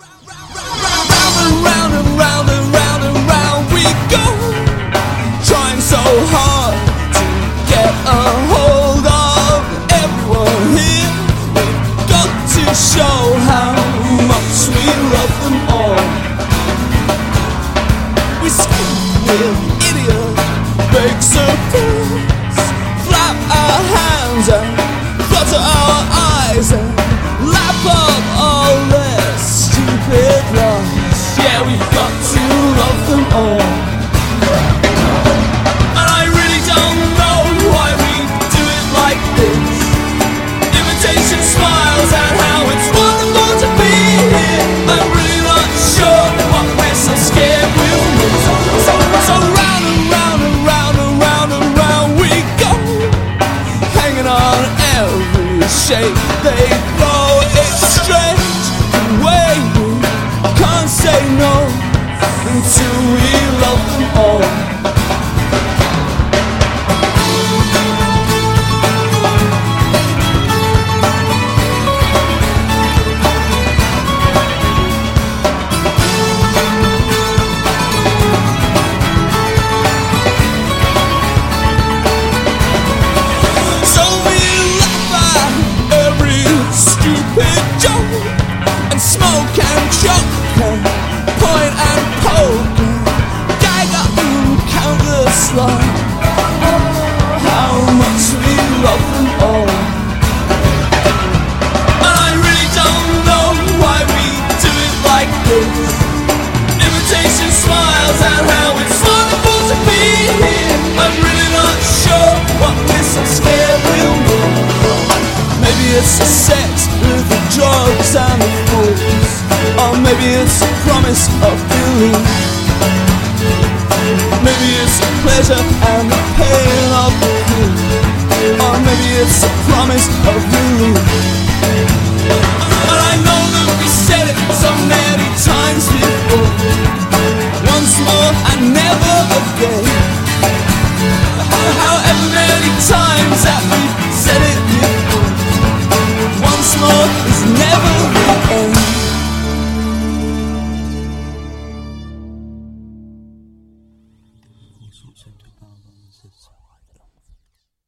Round and round and round and round and round we go, trying so hard to get a hold of everyone here. We've got to show how much we love them all. We scream with idiot, big surprise, flap our hands and flutter our eyes and lap up all their stupid lies. Yeah, we've got to love them all. And I really don't know why we do it like this. Imitation smiles and how it's wonderful to be here. I'm really not sure what we're so scared we'll miss. So round and round and round and round and round we go, hanging on every shape they throw. It's strange the way we can't say no until we love them all. So we laugh at every stupid joke and smoke and choke and point and poke and gag up and countless lies. How much we love them all. And I really don't know why we do it like this. Imitation smiles and how it's wonderful to be here. I'm really not sure what we're so scared we'll miss. Maybe it's the sex with the drugs and the fools, or maybe it's the promise of belief. Maybe it's the pleasure and the pain of the proof, or maybe it's the promise of relief. And I know that we said it so many times before, once more and never again. However many times that we've said it before, once more is never